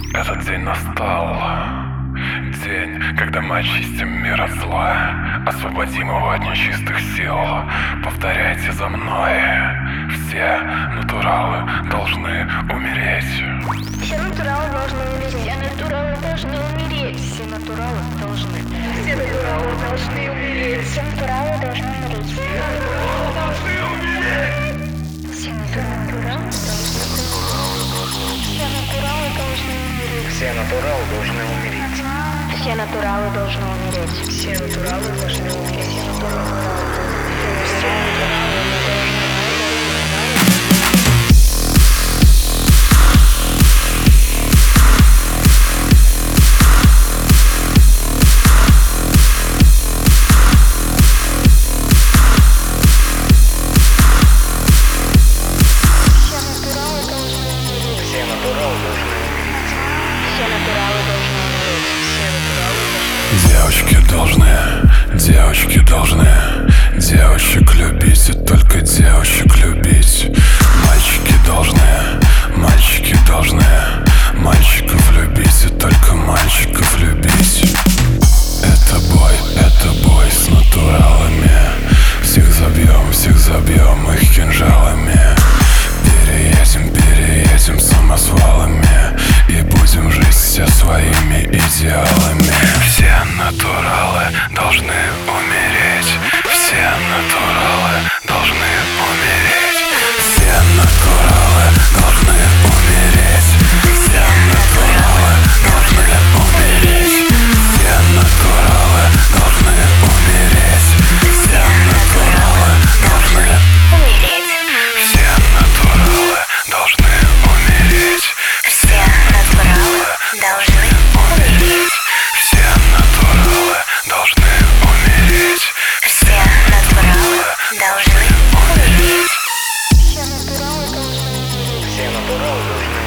Этот день настал. День, когда мы очистим мир от зла, освободим его от нечистых сил. Повторяйте за мной. Все натуралы должны умереть. Все натуралы должны умереть. Все натуралы должны умереть. Все натуралы должны. Все натуралы должны умереть. Все натуралы должны умереть. Все натуралы должны умереть. Все натуралы должны умереть. Все натуралы должны умереть. Все натуралы должны умереть. Все натуралы Девочки должны девочек любить, и только девочек любить. Мальчики должны мальчиков любить, и только мальчиков любить. Это бой с натуралами. Всех забьем их кинжалами. Переедем самосвалами и будем жить все своими идеалами. Все натуралы должны умереть. Все натуралы должны умереть. Все натуралы должны умереть. Все натуралы должны умереть. Все натуралы должны умереть. Все натуралы должны умереть. Все натуралы должны умереть. Все натуралы должны умереть. Все натуралы должны умереть. Все натуралы должны умереть. Все натуралы должны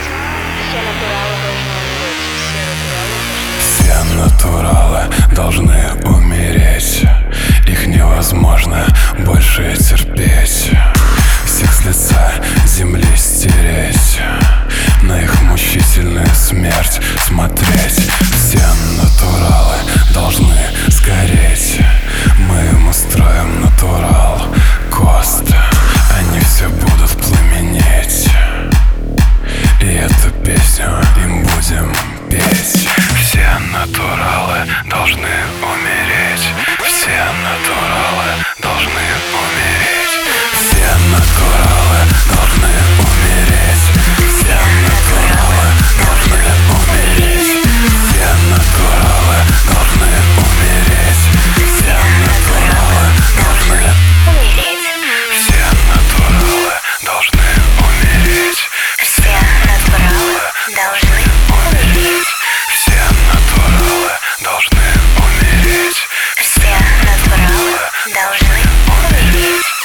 умереть. Все натуралы должны умереть. Их невозможно больше терпеть. Всех с лица земли стереть, на их мучительную смерть смотреть. Все натуралы должны сгореть. Мы им устроим натурал кост. Они все будут пламенеть, и эту песню им будем петь. Все натуралы должны умереть. Все натуралы должны умереть. Все натуралы должны умереть. Все натуралы должны умереть. Все натуралы должны умереть. Все натуралы должны умереть. Все натуралы должны умереть. Все натуралы должны умереть. Все натуралы должны умереть. Все натуралы должны умереть.